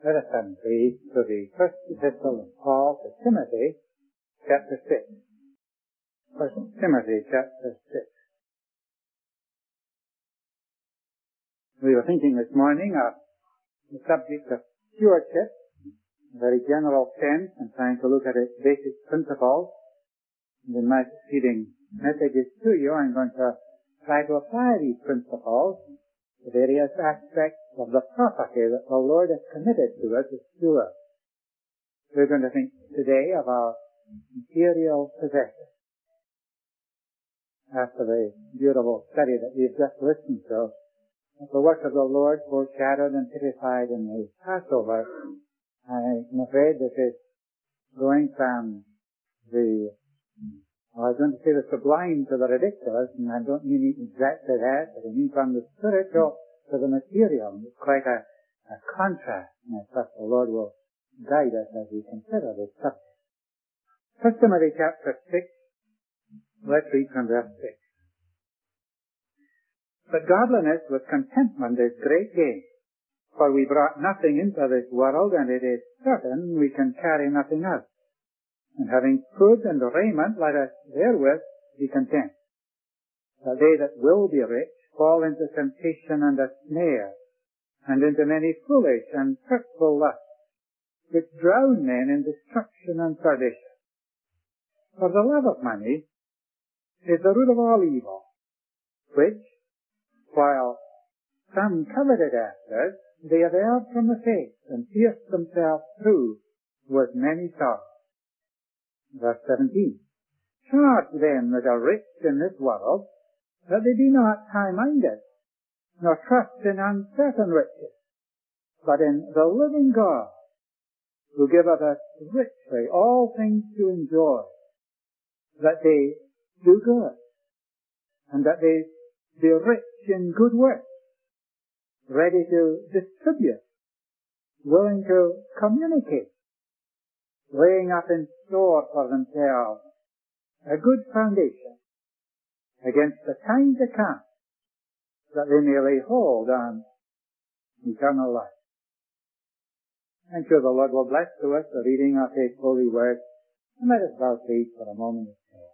Let us turn, please, to the first epistle of Paul to Timothy, chapter 6. 1 Timothy, chapter 6. We were thinking this morning of the subject of stewardship, in a very general sense, and trying to look at its basic principles. And in my succeeding messages to you, I'm going to try to apply these principles to various aspects of the property that the Lord has committed to us as stewards. We're going to think today of our material possessions. After the beautiful study that we've just listened to, of the work of the Lord foreshadowed and typified in the Passover, I'm afraid this is going from I was going to say the sublime to the ridiculous, and I don't mean exactly that, but I mean from the spiritual to the material. It's quite a contrast, and I trust the Lord will guide us as we consider this subject. 1 Timothy chapter 6, let's read from verse 6. But godliness with contentment is great gain, for we brought nothing into this world, and it is certain we can carry nothing out. And having food and raiment, let us therewith be content. That they that will be rich fall into temptation and a snare, and into many foolish and hurtful lusts, which drown men in destruction and perdition. For the love of money is the root of all evil, which, while some coveted after, they have erred from the faith, and pierced themselves through with many sorrows. Verse 17. Charge them that are rich in this world, that they be not high-minded, nor trust in uncertain riches, but in the living God, who giveth us richly all things to enjoy, that they do good, and that they be rich in good works, ready to distribute, willing to communicate, laying up in store for themselves a good foundation against the time to come, that they may lay hold on eternal life. I'm sure the Lord will bless to us the reading of His holy word, and let us bow please for a moment of prayer.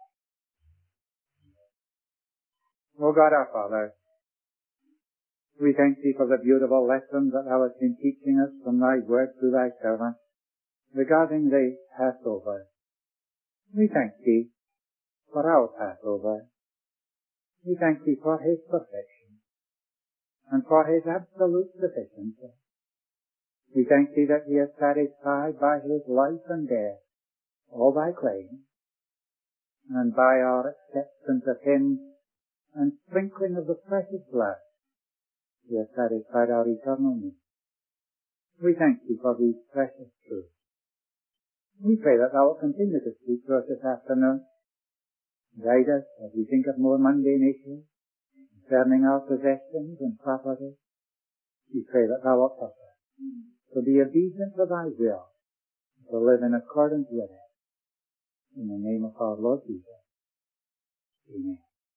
O God our Father, we thank Thee for the beautiful lesson that Thou hast been teaching us from Thy word through Thy servant regarding the Passover. We thank Thee for our Passover. We thank Thee for His perfection and for His absolute sufficiency. We thank Thee that He has satisfied by His life and death all Thy claims, and by our acceptance of Him and sprinkling of the precious blood, He has satisfied our eternal need. We thank Thee for these precious truths. We pray that Thou wilt continue to speak to us this afternoon. Guide us as we think of more mundane issues concerning our possessions and property. We pray that Thou wilt help us to be obedient to Thy will, to live in accordance with it. In the name of our Lord Jesus. Amen.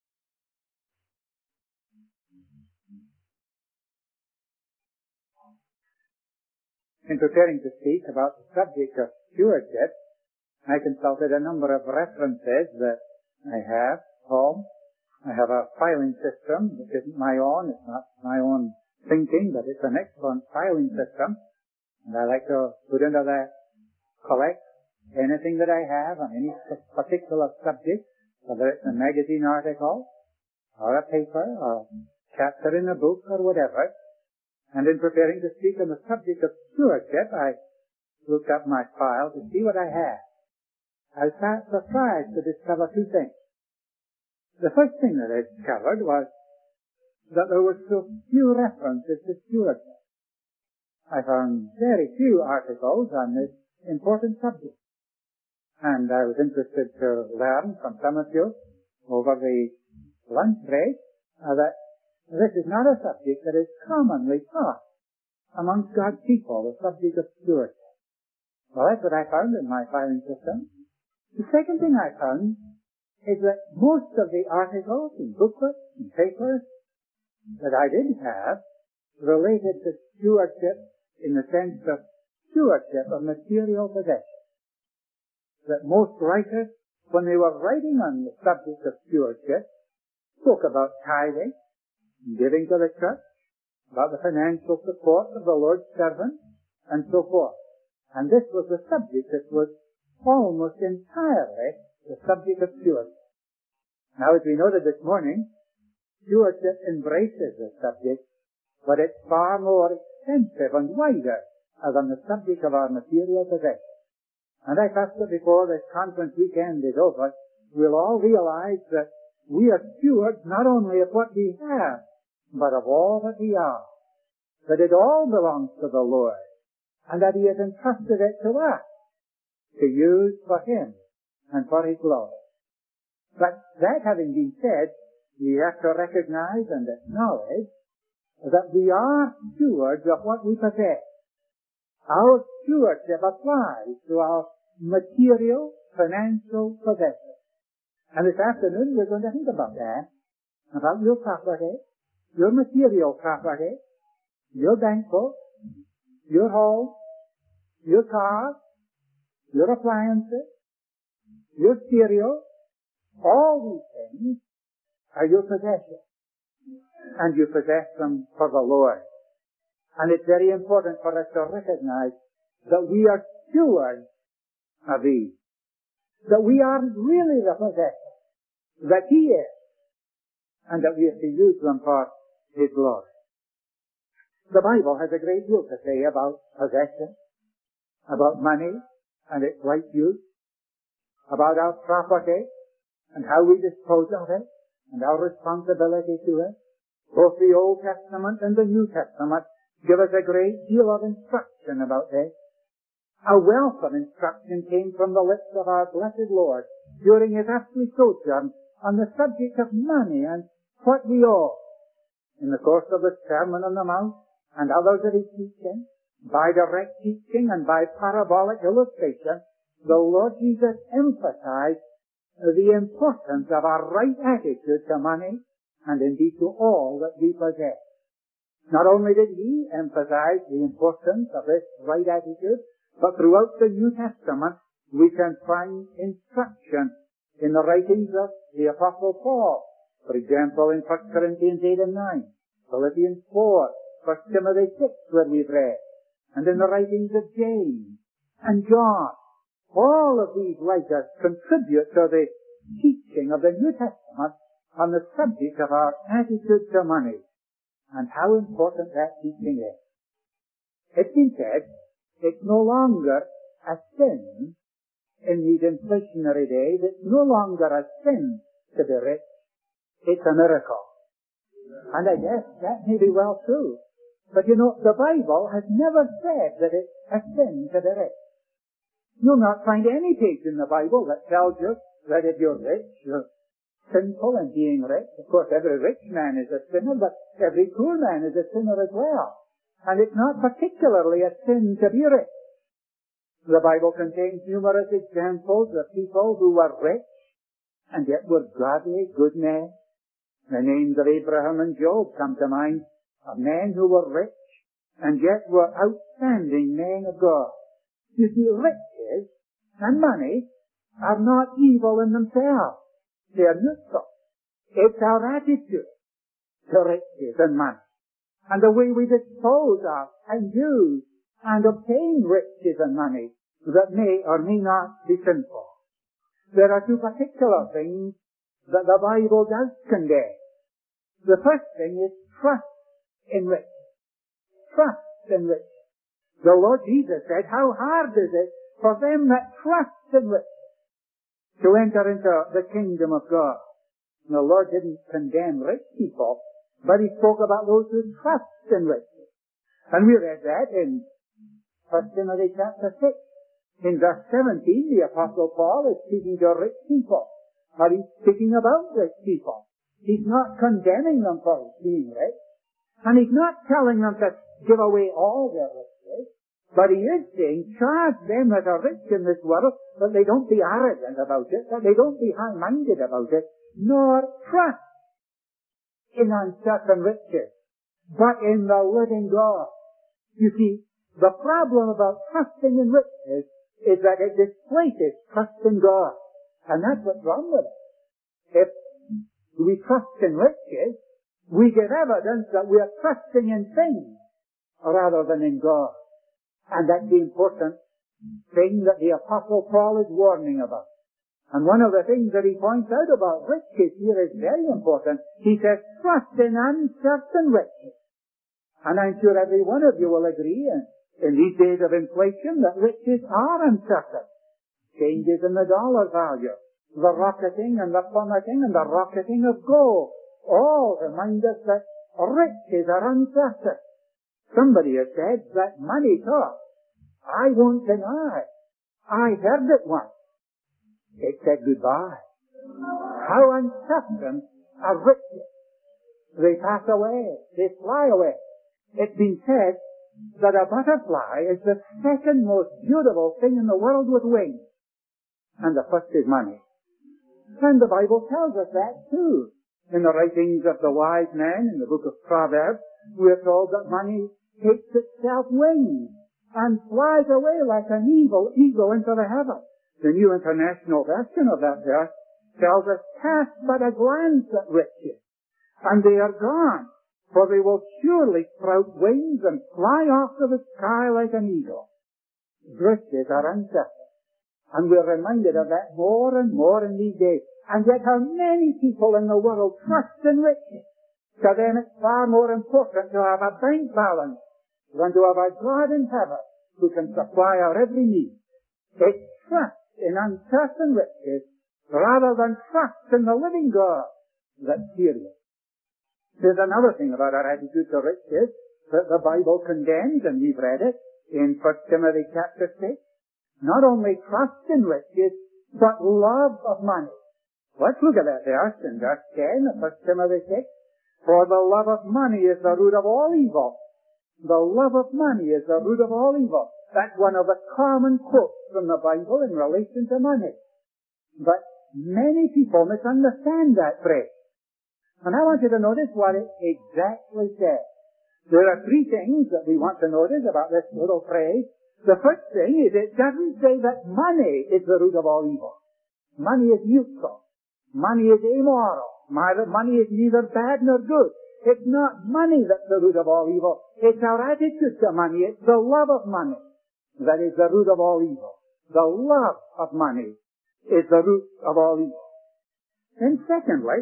In preparing to speak about the subject of stewardship, I consulted a number of references that I have home. I have a filing system which isn't my own. It's not my own thinking, but it's an excellent filing system. And I like to put into that, collect anything that I have on any particular subject, whether it's a magazine article, or a paper, or a chapter in a book, or whatever. And in preparing to speak on the subject of stewardship, I looked up my file to see what I had. I was surprised to discover two things. The first thing that I discovered was that there were so few references to stewardship. I found very few articles on this important subject. And I was interested to learn from some of you over the lunch break that this is not a subject that is commonly taught amongst God's people, the subject of stewardship. Well, that's what I found in my filing system. The second thing I found is that most of the articles and booklets and papers that I did have related to stewardship in the sense of stewardship of material possessions. That most writers, when they were writing on the subject of stewardship, spoke about tithing, giving to the church, about the financial support of the Lord's servants, and so forth. And this was the subject that was almost entirely the subject of stewardship. Now, as we noted this morning, stewardship embraces the subject, but it's far more extensive and wider than the subject of our material possessions. And I trust that before this conference weekend is over, we'll all realize that we are stewards not only of what we have, but of all that we are. That it all belongs to the Lord, and that He has entrusted it to us to use for Him and for His glory. But that having been said, we have to recognize and acknowledge that we are stewards of what we possess. Our stewardship applies to our material, financial possessions. And this afternoon we're going to think about that, about your property, your material property, your bank book, your home, your car, your appliances, your stereo. All these things are your possessions. And you possess them for the Lord. And it's very important for us to recognize that we are stewards of these. That we aren't really the possessors, that He is, and that we have to use them for His glory. The Bible has a great deal to say about possession, about money and its right use, about our property and how we dispose of it, and our responsibility to it. Both the Old Testament and the New Testament give us a great deal of instruction about this. A wealth of instruction came from the lips of our blessed Lord during His earthly sojourn on the subject of money and what we owe. In the course of the Sermon on the Mount and others of His teaching, by direct teaching and by parabolic illustration, the Lord Jesus emphasized the importance of our right attitude to money and indeed to all that we possess. Not only did He emphasize the importance of this right attitude, but throughout the New Testament we can find instruction in the writings of the Apostle Paul. For example, in 1 Corinthians 8 and 9, Philippians 4, 1 Timothy 6 where we've read, and in the writings of James and John. All of these writers contribute to the teaching of the New Testament on the subject of our attitude to money and how important that teaching is. It's been said it's no longer a sin in these inflationary days. It's no longer a sin to be rich. It's a miracle. And I guess that may be well true. But you know, the Bible has never said that it's a sin to be rich. You'll not find any page in the Bible that tells you that if you're rich, you're sinful in being rich. Of course, every rich man is a sinner, but every poor man is a sinner as well. And it's not particularly a sin to be rich. The Bible contains numerous examples of people who were rich and yet were godly, good men. The names of Abraham and Job come to mind, of men who were rich and yet were outstanding men of God. You see, riches and money are not evil in themselves. They are neutral. It's our attitude to riches and money, and the way we dispose of and use and obtain riches and money that may or may not be sinful. There are two particular things that the Bible does condemn. The first thing is trust in riches. Trust in riches. The Lord Jesus said, how hard is it for them that trust in riches to enter into the kingdom of God. And the Lord didn't condemn rich people, but He spoke about those who trust in riches. And we read that in 1 Timothy chapter 6. In verse 17, the Apostle Paul is speaking to rich people. But he's speaking about rich people. He's not condemning them for being rich. And He's not telling them to give away all their riches. But He is saying, charge them that are rich in this world, that they don't be arrogant about it, that they don't be high-minded about it, nor trust in uncertain riches, but in the living God. You see, The problem about trusting in riches is that it displaces trust in God. And that's what's wrong with it. If we trust in riches, we give evidence that we are trusting in things rather than in God. And that's the important thing that the Apostle Paul is warning about. And one of the things that he points out about riches here is very important. He says, trust in uncertain riches. And I'm sure every one of you will agree in these days of inflation that riches are uncertain. Changes in the dollar value, the rocketing and the plummeting and the rocketing of gold, all remind us that riches are uncertain. Somebody has said that money talks. I won't deny. I heard it once. It said goodbye. How uncertain are riches. They pass away. They fly away. It's been said that a butterfly is the second most beautiful thing in the world with wings. And the first is money. And the Bible tells us that too. In the writings of the wise men, in the book of Proverbs, we are told that money takes itself wings and flies away like an eagle into the heavens. The New International Version of that verse tells us, cast but a glance at riches, and they are gone, for they will surely sprout wings and fly off to the sky like an eagle. Riches are uncertain, and we're reminded of that more and more in these days. And yet how many people in the world trust in riches? To them it's far more important to have a bank balance than to have a God in heaven who can supply our every need. It's trust in uncertain riches rather than trust in the living God that's serious. There's another thing about our attitude to riches that the Bible condemns, and we've read it in 1 Timothy chapter 6. Not only trust in riches, but love of money. Let's look at that verse in verse 10 of 1 Timothy 6. For the love of money is the root of all evil. The love of money is the root of all evil. That's one of the common quotes from the Bible in relation to money. But many people misunderstand that phrase. And I want you to notice what it exactly says. There are three things that we want to notice about this little phrase. The first thing is it doesn't say that money is the root of all evil. Money is neutral. Money is amoral. Money is neither bad nor good. It's not money that's the root of all evil. It's our attitude to money. It's the love of money that is the root of all evil. The love of money is the root of all evil. And secondly,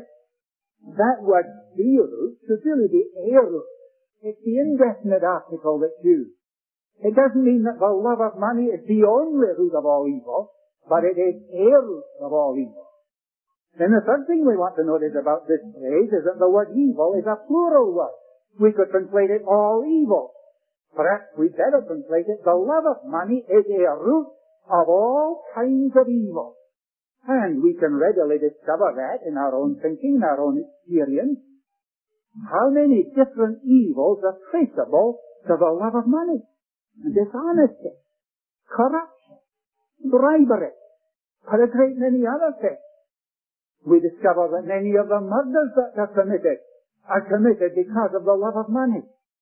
that word be root should really be a root. It's the indefinite article that's used. It doesn't mean that the love of money is the only root of all evil, but it is a root of all evil. Then the third thing we want to notice about this phrase is that the word evil is a plural word. We could translate it all evil. Perhaps we'd better translate it, the love of money is a root of all kinds of evil. And we can readily discover that in our own thinking, in our own experience. How many different evils are traceable to the love of money? Dishonesty, corruption, bribery, and a great many other things. We discover that many of the murders that are committed because of the love of money.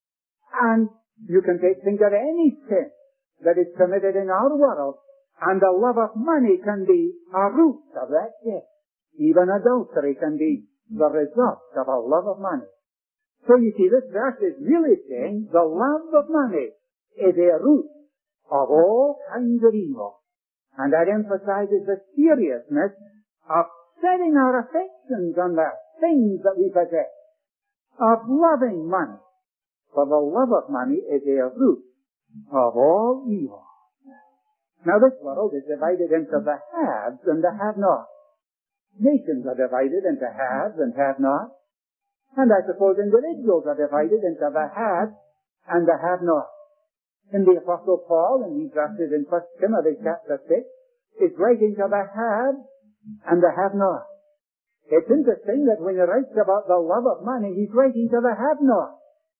And you can think of any sin that is committed in our world, and the love of money can be a root of that sin. Even adultery can be the result of a love of money. So you see, this verse is really saying the love of money is a root of all kinds of evil. And that emphasizes the seriousness of setting our affections on the things that we possess, of loving money. For the love of money is a root of all evil. Now this world is divided into the haves and the have-nots. Nations are divided into haves and have-nots. And I suppose individuals are divided into the haves and the have-nots. And the Apostle Paul, in these verses in 1 Timothy chapter 6, is writing to the haves and the have-nots. It's interesting that when he writes about the love of money, he's writing to the have-nots.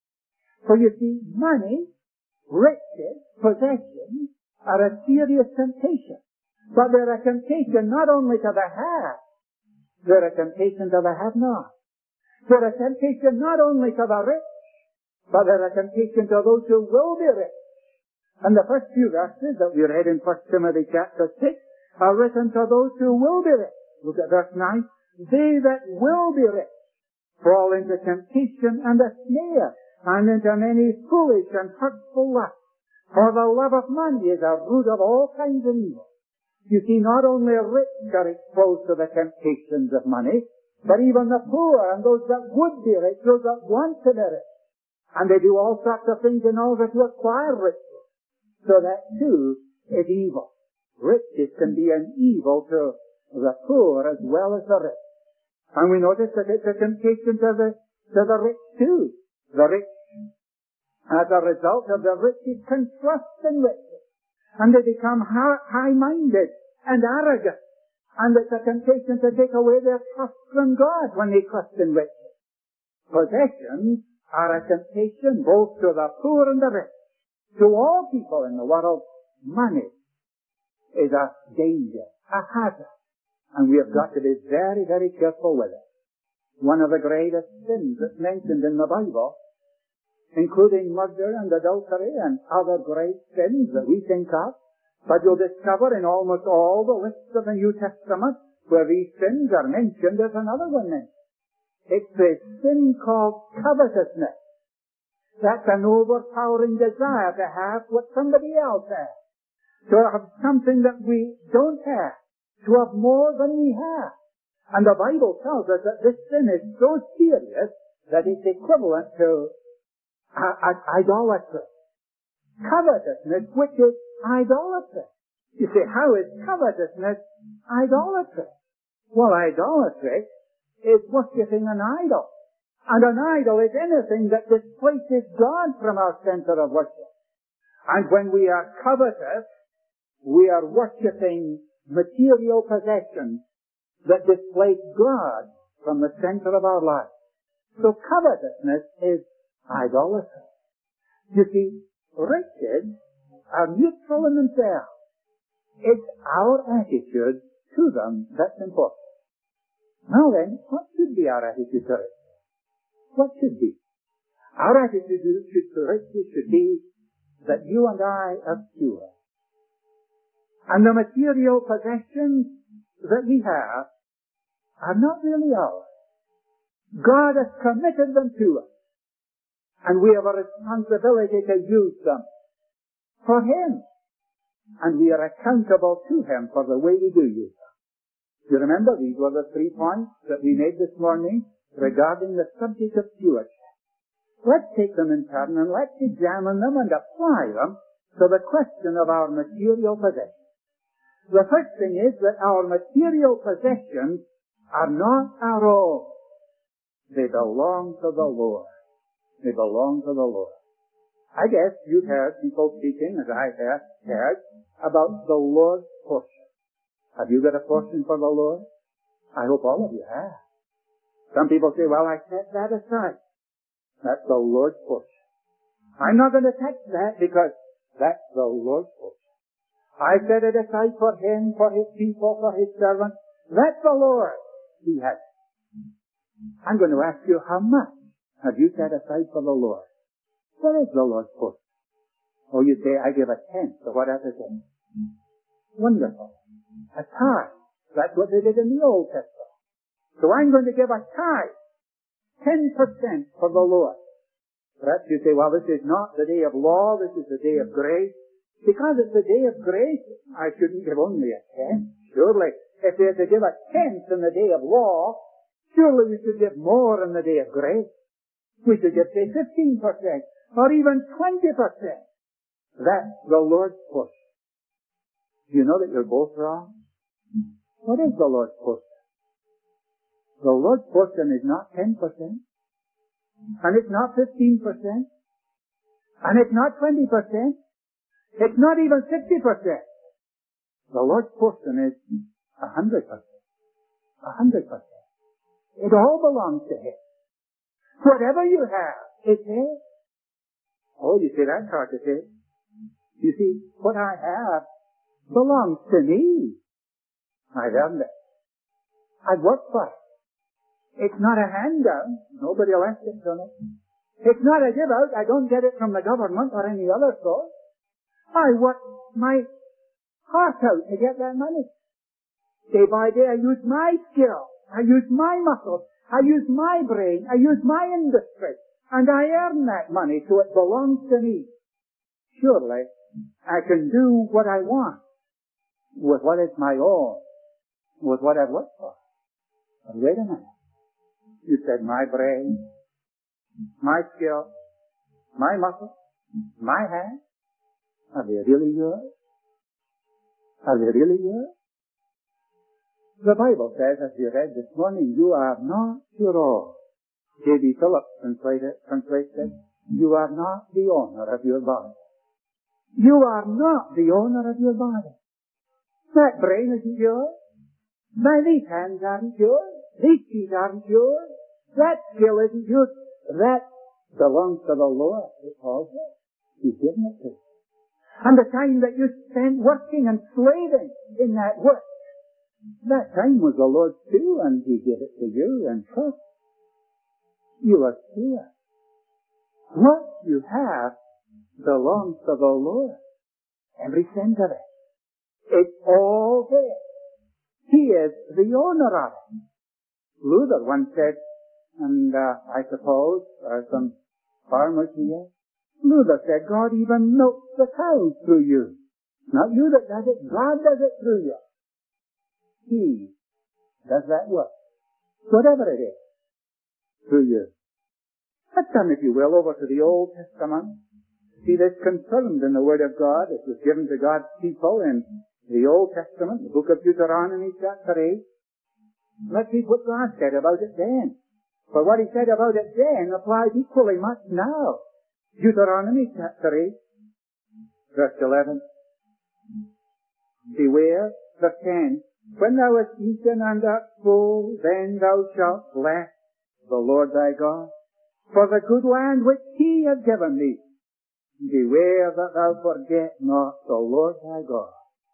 So you see, money, riches, possessions are a serious temptation. But they're a temptation not only to the have, they're a temptation to the have-not. They're a temptation not only to the rich, but they're a temptation to those who will be rich. And the first few verses that we read in 1 Timothy chapter 6 are written to those who will be rich. Look at verse 9. They that will be rich fall into temptation and a snare, and into many foolish and hurtful lusts. For the love of money is a root of all kinds of evil. You see, not only rich are exposed to the temptations of money, but even the poor and those that would be rich, those that want to be rich. And they do all sorts of things in order to acquire riches. So that too is evil. Riches can be an evil to the poor as well as the rich. And we notice that it's a temptation to the rich too. The rich, as a result of the riches, can trust in riches. And they become high-minded and arrogant. And it's a temptation to take away their trust from God when they trust in riches. Possessions are a temptation both to the poor and the rich. To all people in the world, money is a danger, a hazard. And we have got to be very, very careful with it. One of the greatest sins that's mentioned in the Bible, including murder and adultery and other great sins that we think of, but you'll discover in almost all the lists of the New Testament where these sins are mentioned, there's another one mentioned. It's a sin called covetousness. That's an overpowering desire to have what somebody else has. To have something that we don't have. To have more than we have. And the Bible tells us that this sin is so serious that it's equivalent to idolatry. Covetousness, which is idolatry. You say, how is covetousness idolatry? Well, idolatry is worshipping an idol. And an idol is anything that displaces God from our center of worship. And when we are covetous, we are worshipping material possessions that displace God from the center of our life. So covetousness is idolatry. You see, riches are neutral in themselves. It's our attitude to them that's important. Now then, what should be our attitude to riches? What should be? Our attitude to riches should be that you and I are pure. And the material possessions that we have are not really ours. God has committed them to us. And we have a responsibility to use them for Him. And we are accountable to Him for the way we do use them. You remember, these were the 3 points that we made this morning regarding the subject of stewardship. Let's take them in turn and let's examine them and apply them to the question of our material possessions. The first thing is that our material possessions are not our own. They belong to the Lord. They belong to the Lord. I guess you've heard people speaking, as I have heard, about the Lord's portion. Have you got a portion for the Lord? I hope all of you have. Some people say, well, I set that aside. That's the Lord's portion. I'm not going to touch that because that's the Lord's portion. I set it aside for Him, for His people, for His servants. That's the Lord. He has it. I'm going to ask you, how much have you set aside for the Lord? What is the Lord's portion? Oh, you say, I give a tenth of what others give. Wonderful. A tithe. That's what they did in the Old Testament. So I'm going to give a tithe. 10% for the Lord. Perhaps you say, well, this is not the day of law, this is the day of grace. Because it's the day of grace, I shouldn't give only a tenth. Surely, if they had to give a tenth in the day of law, surely we should give more in the day of grace. We should give, say, 15%, or even 20%. That's the Lord's portion. Do you know that you're both wrong? What is the Lord's portion? The Lord's portion is not 10%, and it's not 15%, and it's not 20%. It's not even 60%. The Lord's portion is 100%. 100%. It all belongs to Him. Whatever you have, it's His. Oh, you say that's hard to say. You see, what I have belongs to me. I've earned it. I've worked for it. It's not a handout. Nobody left it to me. It's not a give out. I don't get it from the government or any other source. I worked my heart out to get that money. Day by day I used my skill, I used my muscle, I used my brain, I used my industry, and I earned that money so it belongs to me. Surely I can do what I want with what is my own, with what I've worked for. But wait a minute. You said my brain, my skill, my muscle, my hand. Are they really yours? Are they really yours? The Bible says, as we read this morning, you are not your own. J.B. Phillips translates it, you are not the owner of your body. You are not the owner of your body. That brain isn't yours. Now these hands aren't yours. These feet aren't yours. That skill isn't yours. That belongs to the Lord. It calls it. He's given it to you. And the time that you spent working and slaving in that work, that time was the Lord's too, and He gave it to you and trust. You are here. What you have belongs to the Lord. Every cent of it. It's all there. He is the owner of it. Luther once said, and I suppose some farmers here, Luther said, God even milks the cows through you. Not you that does it, God does it through you. He does that work. Whatever it is, through you. Let's come, if you will, over to the Old Testament. See this confirmed in the Word of God. It was given to God's people in the Old Testament, the book of Deuteronomy, chapter 8. Let's see what God said about it then. For what He said about it then applies equally much now. Deuteronomy, chapter 8, verse 11. Beware, verse 10. When thou hast eaten and art full, then thou shalt bless the Lord thy God for the good land which He hath given thee. Beware that thou forget not the Lord thy God.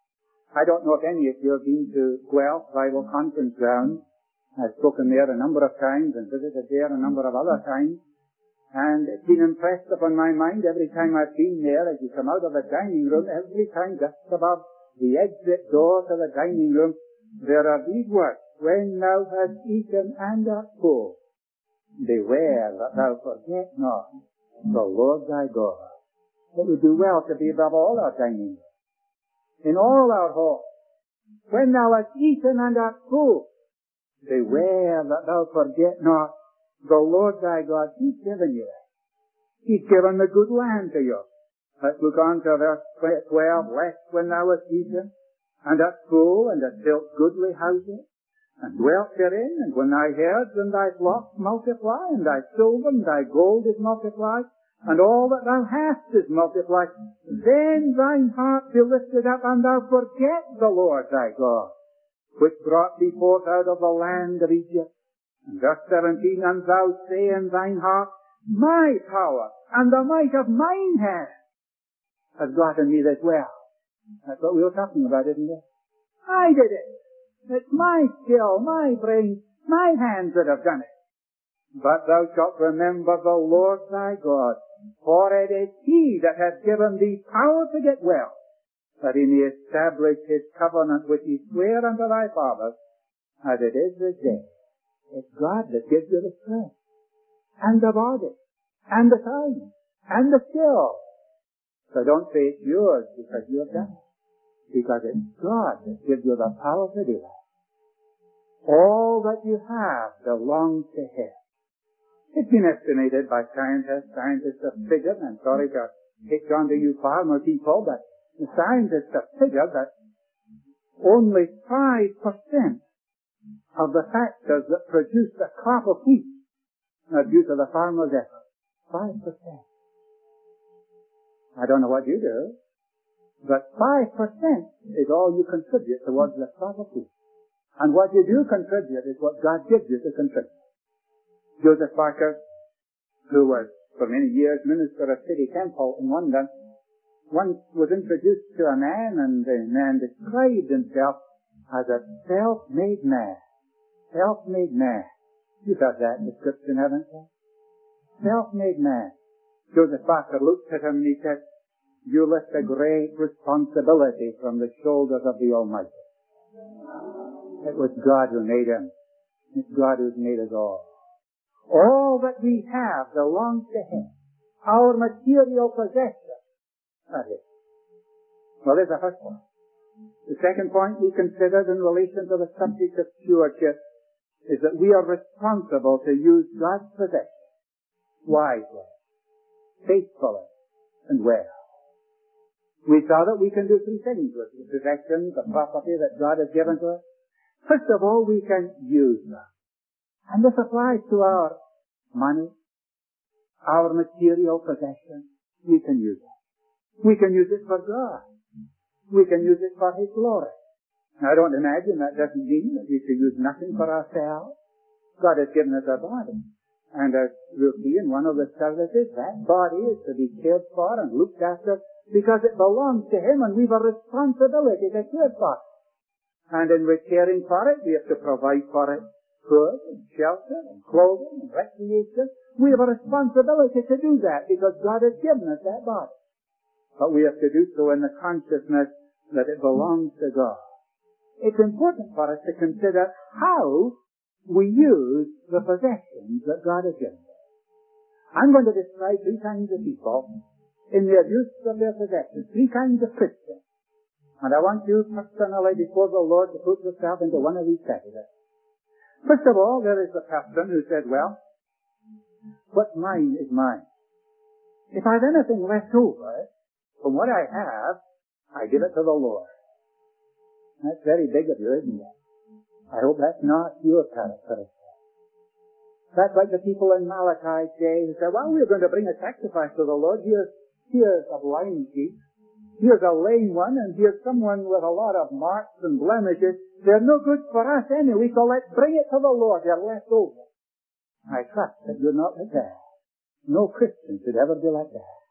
I don't know if any of you have been to Guelph Bible Conference Ground. I've spoken there a number of times and visited there a number of other times. And it's been impressed upon my mind every time I've been there, as you come out of the dining room, every time just above the exit door to the dining room, there are these words, when thou hast eaten and art full, beware that thou forget not the Lord thy God. It would do well to be above all our dining rooms, in all our halls. When thou hast eaten and art full, beware that thou forget not the Lord thy God. He's given you that. He's given the good land to you. Let's look on to verse 12. Lest when thou hast eaten, and art full, and hast built goodly houses, and dwelt therein, and when thy herds and thy flocks multiply, and thy silver and thy gold is multiplied, and all that thou hast is multiplied, then thine heart be lifted up, and thou forget the Lord thy God, which brought thee forth out of the land of Egypt. And verse 17, and thou say in thine heart, my power and the might of mine hand has gotten me this well. That's what we were talking about, isn't it? I did it. It's my skill, my brain, my hands that have done it. But thou shalt remember the Lord thy God, for it is He that hath given thee power to get well, that He may establish His covenant which He sware unto thy fathers, as it is this day. It's God that gives you the strength, and the body, and the time, and the skill. So don't say it's yours because you have done it. Because it's God that gives you the power to do that. All that you have belongs to Him. It's been estimated by scientists. Scientists have figured, I'm sorry to pick on to you farmer people, but the scientists have figured that only 5% of the factors that produce a crop of wheat are due to the farmer's effort. 5%. I don't know what you do, but 5% is all you contribute towards the crop of wheat. And what you do contribute is what God gives you to contribute. Joseph Barker, who was for many years minister of City Temple in London, once was introduced to a man, and the man described himself as a self-made man. Self-made man. You've heard that description, haven't you? Self-made man. Joseph Barker looked at him and he said, you lift a great responsibility from the shoulders of the Almighty. It was God who made him. It's God who's made us all. All that we have belongs to him. Our material possession. That is. Well, there's the first point. The second point we considered in relation to the subject of stewardship is that we are responsible to use God's possession wisely, faithfully, and well. We saw that we can do three things with the possessions, the property that God has given to us. First of all, we can use them. And this applies to our money, our material possessions. We can use it. We can use it for God. We can use it for his glory. Now, don't imagine that doesn't mean that we should use nothing for ourselves. God has given us a body. And as we'll see in one of the services, that body is to be cared for and looked after because it belongs to him and we've a responsibility to care for it. And in caring for it, we have to provide for it food and shelter and clothing and recreation. We have a responsibility to do that because God has given us that body. But we have to do so in the consciousness that it belongs to God. It's important for us to consider how we use the possessions that God has given us. I'm going to describe three kinds of people in the abuse of their possessions, three kinds of Christians. And I want you personally before the Lord to put yourself into one of these categories. First of all, there is the person who said, well, what's mine is mine. If I've anything left over from what I have, I give it to the Lord. That's very big of you, isn't it? I hope that's not your character. That's like the people in Malachi's day who say, well, we're going to bring a sacrifice to the Lord. Here's a blind sheep. Here's a lame one, and here's someone with a lot of marks and blemishes. They're no good for us anyway, so let's bring it to the Lord. They're left over. I trust that you're not like that. No Christian should ever be like that.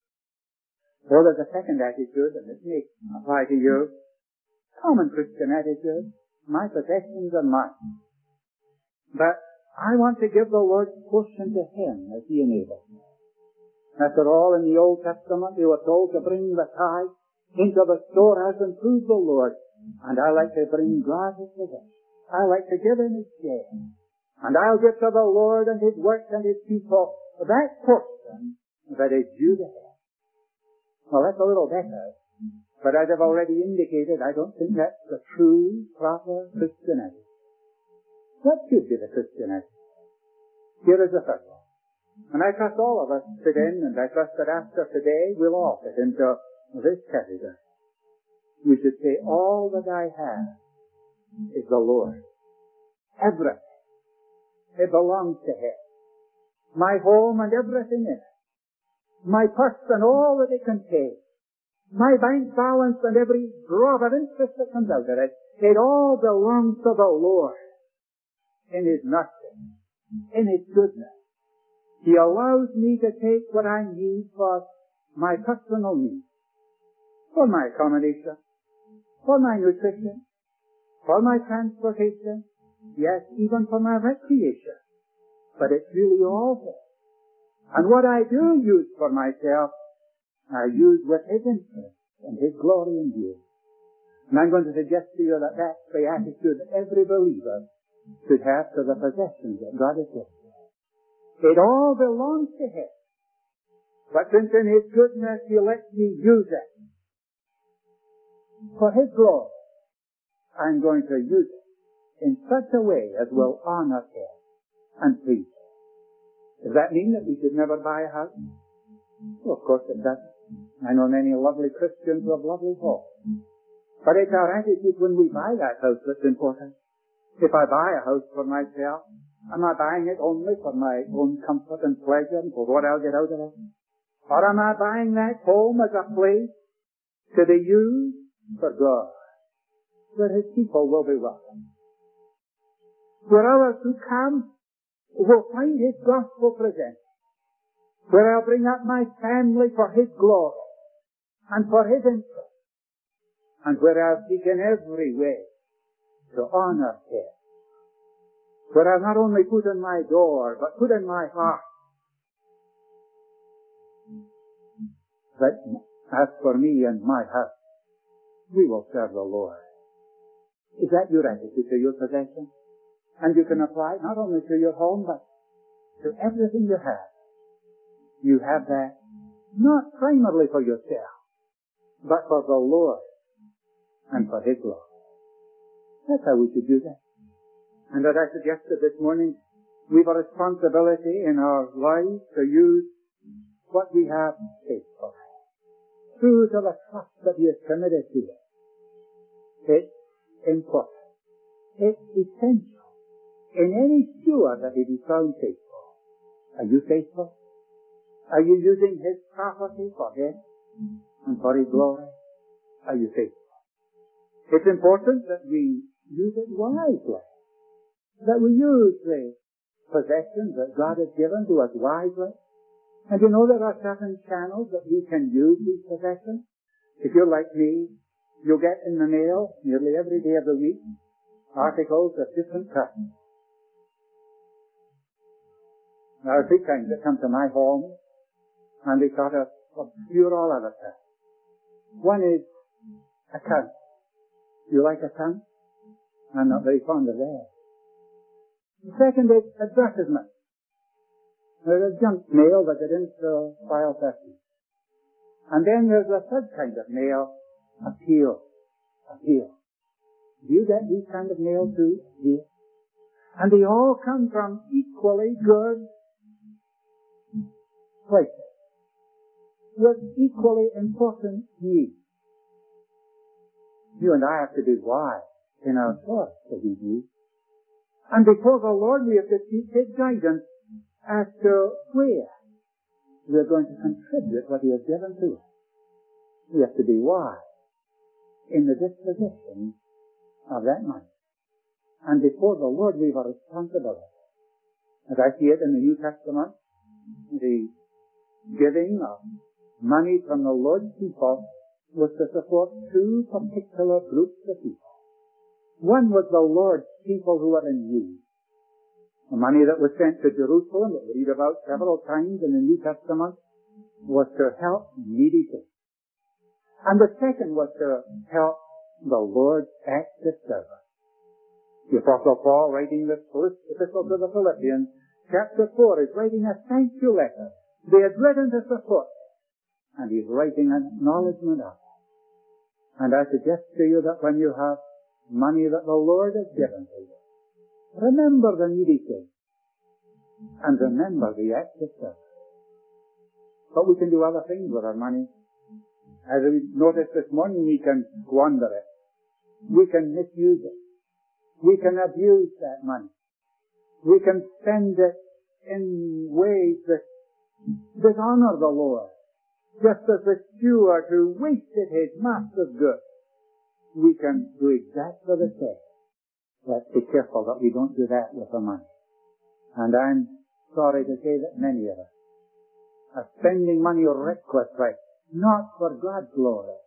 Or there's a second attitude, and it may apply to you. Common Christian attitude. My possessions are mine. But I want to give the Lord's portion to him as he enables me. After all, in the Old Testament, they were told to bring the tithe into the storehouse and prove the Lord. And I like to bring God his possession. I like to give him his share. And I'll give to the Lord and his work and his people that portion that is due to him. Well, that's a little better. But as I've already indicated, I don't think that's the true, proper Christian attitude. What should be the Christian attitude? Here is the first one. And I trust all of us fit in, and I trust that after today we'll all fit into this category. We should say, all that I have is the Lord. Everything. It belongs to him. My home and everything in it. My purse and all that it contains. My bank balance and every drop of interest that comes out of it. It all belongs to the Lord. In his mercy. In his goodness. He allows me to take what I need for my personal needs. For my accommodation. For my nutrition. For my transportation. Yes, even for my recreation. But it's really all there. And what I do use for myself, I use with his interest and his glory in view. And I'm going to suggest to you that that's the attitude that every believer should have to the possessions that God has given. It all belongs to him. But since in his goodness he lets me use it for his glory, I'm going to use it in such a way as will honor him and please him. Does that mean that we should never buy a house? Well, of course it doesn't. I know many lovely Christians who have lovely homes. But it's our attitude when we buy that house that's important. If I buy a house for myself, am I buying it only for my own comfort and pleasure and for what I'll get out of it? Or am I buying that home as a place to be used for God, where his people will be welcome, where others who come will find his gospel present, where I'll bring up my family for his glory and for his interest, and where I'll seek in every way to honor him, where I'll not only put in my door, but put in my heart that As for me and my house, we will serve the Lord. Is that your attitude to your possession? And you can apply it not only to your home, but to everything you have. You have that not primarily for yourself, but for the Lord and for His glory. That's how we should do that. And as I suggested this morning, we've a responsibility in our lives to use what we have faithfully, true to the trust that He has committed to us. It's important. It's essential in any steward that he be found faithful. Are you faithful? Are you using His property for Him and for His glory? Are you faithful? It's important that we use it wisely, that we use the possessions that God has given to us wisely. And you know there are certain channels that we can use these possessions. If you're like me, you'll get in the mail nearly every day of the week articles of different kinds. There are two kinds that come to my home, and they sort of obscure all other kinds. One is accounts. You like accounts? I'm not very fond of that. The second is advertisement. There's a junk mail that they didn't file 30. And then there's a third kind of mail, appeal. Do you get these kind of mail too? Here? And they all come from equally good places, with equally important needs. You and I have to be wise in our choice of these needs. And before the Lord we have to seek His guidance as to where we're going to contribute what He has given to us. We have to be wise in the disposition of that money. And before the Lord we have a responsibility. As I see it in the New Testament, the giving of money from the Lord's people was to support two particular groups of people. One was the Lord's people who were in need. The money that was sent to Jerusalem, that we read about several times in the New Testament, was to help needy saints. And the second was to help the Lord's active servant. The Apostle Paul, writing this first epistle to the Philippians, chapter 4, is writing a thank you letter. They had written to support, and he's writing an acknowledgement of it. And I suggest to you that when you have money that the Lord has given to you, remember the needy saints, and remember the active servant. But we can do other things with our money. As we noticed this morning, we can squander it. We can misuse it. We can abuse that money. We can spend it in ways that dishonor the Lord. Just as the steward who wasted his master's goods. We can do exactly the same. Let's be careful that we don't do that with the money. And I'm sorry to say that many of us are spending money recklessly, not for God's glory,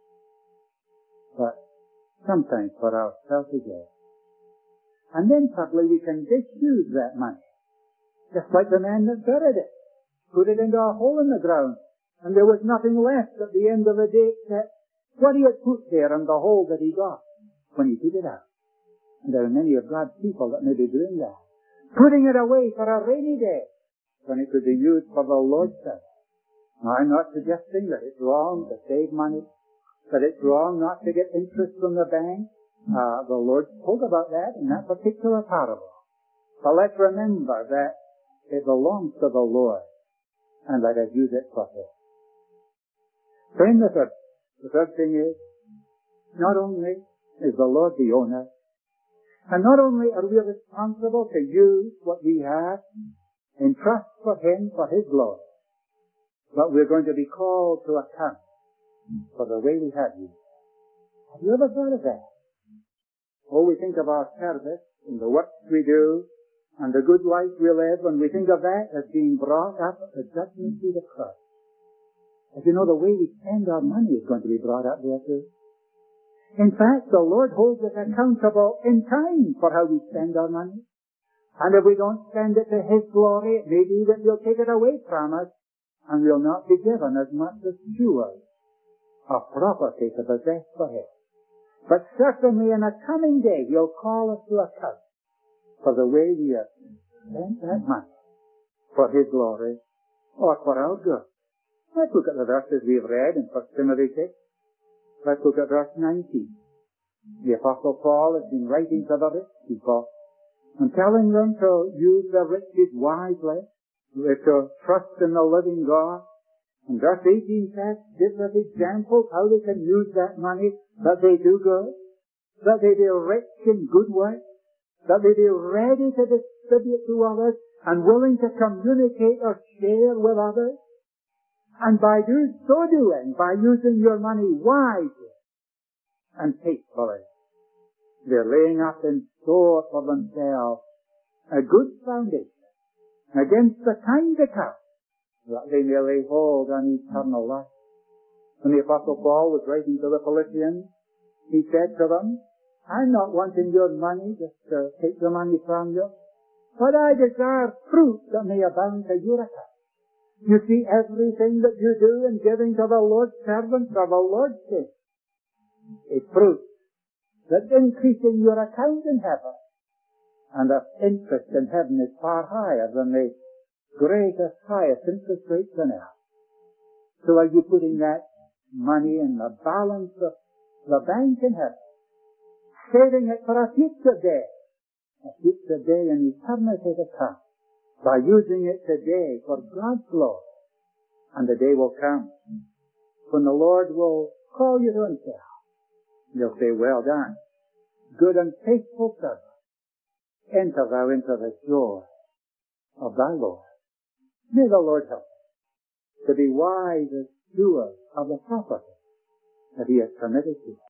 but sometimes for our selfish gain. And then thirdly, we can misuse that money. Just like the man that buried it. Put it into a hole in the ground, and there was nothing left at the end of the day except what he had put there and the hole that he got when he took it out. And there are many of God's people that may be doing that. Putting it away for a rainy day when it could be used for the Lord's service. Now, I'm not suggesting that it's wrong to save money, that it's wrong not to get interest from the bank. The Lord spoke about that in that particular parable. But let's remember that it belongs to the Lord, and let us use it for Him. Then the third thing is, not only is the Lord the owner, and not only are we responsible to use what we have in trust for Him, for His glory, but we're going to be called to account for the way we have used it. Have you ever thought of that? Oh, we think of our service and the work we do and the good life we live, and we think of that as being brought up at the judgment seat of Christ. As you know, the way we spend our money is going to be brought up there too. In fact, the Lord holds us accountable in time for how we spend our money. And if we don't spend it to His glory, it may be that He'll take it away from us, and we'll not be given as much as stewards of property to possess for him. But certainly in a coming day he'll call us to account for the way we have spent that money for his glory or for our good. Let's look at the verses we've read in 1 Timothy 6. Let's look at verse 19. The Apostle Paul has been writing to the rich people and telling them to use their riches wisely, to trust in the living God. And verse 18 says, gives us examples how they can use that money, that they do good, that they be rich in good works, that they be ready to distribute to others and willing to communicate or share with others. And by so doing, by using your money wisely and faithfully, they're laying up in store for themselves a good foundation against the time to come, that they may lay hold on eternal life. When the Apostle Paul was writing to the Philippians, he said to them, I'm not wanting your money just to take the money from you, but I desire fruit that may abound to your account. You see, everything that you do in giving to the Lord's servants for the Lord's sake is fruit that's increasing your account in heaven. And the interest in heaven is far higher than the greatest, highest interest rates on earth. So are you putting that money in the balance of the bank in heaven, saving it for a future day in eternity to come, by using it today for God's glory? And the day will come when the Lord will call you to himself. He'll say, well done, good and faithful servant. Enter thou into the joy of thy Lord. May the Lord help us to be wise as stewards of the property that he has committed to us.